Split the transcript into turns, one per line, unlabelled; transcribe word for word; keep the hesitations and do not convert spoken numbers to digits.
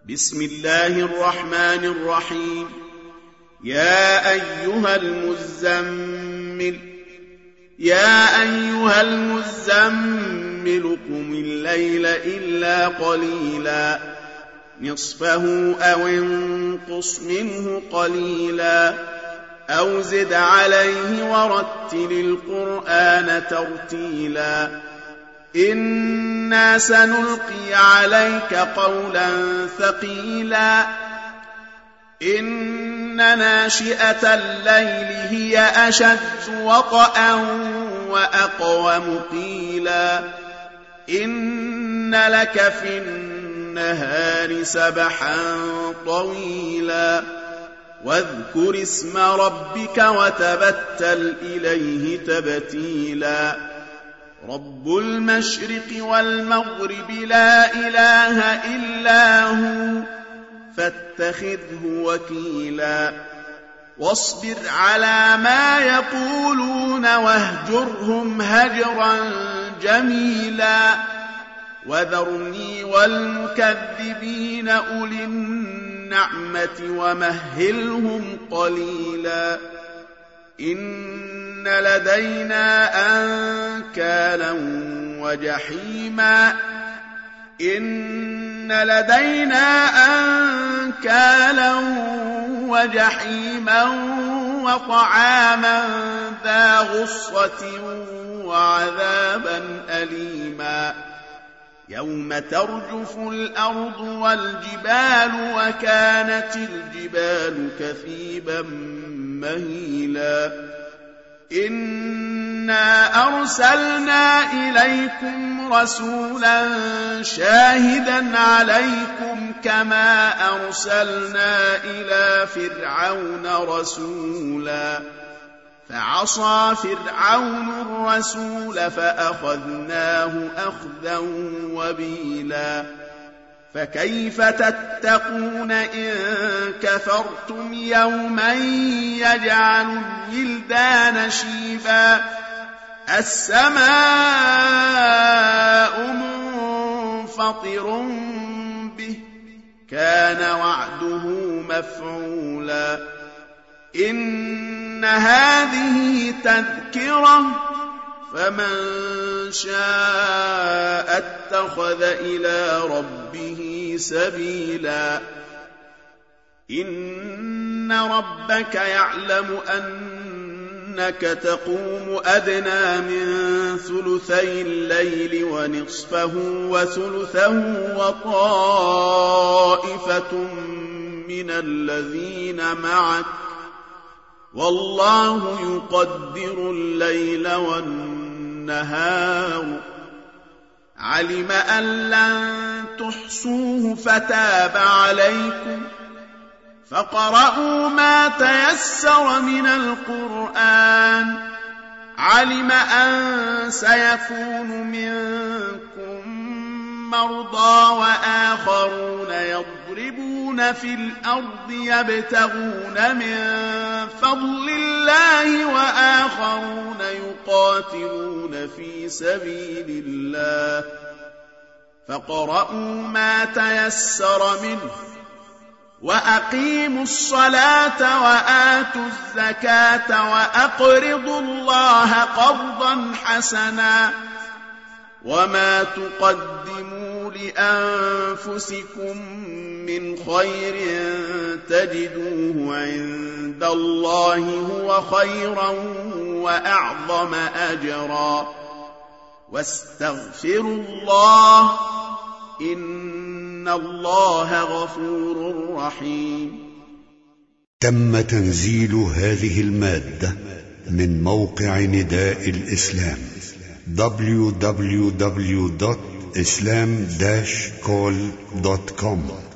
بسم الله الرحمن الرحيم. يا أيها المزمل يا أيها المزمل قم الليل إلا قليلا نصفه أو انقص منه قليلا أو زد عليه ورتل القرآن ترتيلا إنا سنلقي عليك قولا ثقيلا إن ناشئة الليل هي أشد وطئا وأقوم قيلا إن لك في النهار سبحا طويلا واذكر اسم ربك وتبتل إليه تبتيلا رب المشرق والمغرب لا إله إلا هو فاتخذه وكيلا واصبر على ما يقولون واهجرهم هجرا جميلا وذرني والمكذبين أولي النعمة ومهلهم قليلا إن لدينا أنكالا وجحيما إن لدينا أنكالا وجحيما وطعاما ذا غصة وعذابا أليما يوم ترجف الأرض والجبال وكانت الجبال كثيبا مهيلا إنا أرسلنا إليكم رسولا شاهدا عليكم كما أرسلنا إلى فرعون رسولا فعصى فرعون الرسول فأخذناه أخذا وبيلا فكيف تتقون إن كفرتم يوما يجعل الولدان شيبا السماء منفطر به كان وعده مفعولا إن هذه تذكرة فمن شاء اتخذ إلى ربه سبيلا إن ربك يعلم أنك تقوم أدنى من ثلثي الليل ونصفه وثلثه وطائفة من الذين معك والله يقدر الليل والنهار علم أن لن تحصوه فتاب عليكم فقرأوا ما تيسر من القرآن علم أن سيكون منكم مرضى وآخرون يضربون في الأرض يبتغون من فضل الله وآخرون يقاتلون في سبيل الله فاقرؤوا ما تيسر منه وأقيموا الصلاة وآتوا الزكاة وأقرضوا الله قرضا حسنا وما تقدموا لأنفسكم من خير تجدوه عند الله هو خيرا وأعظم أجرا واستغفروا الله إن الله غفور رحيم.
تم تنزيل هذه المادة من موقع نداء الإسلام دبليو دبليو دبليو دوت islam dash call دوت كوم.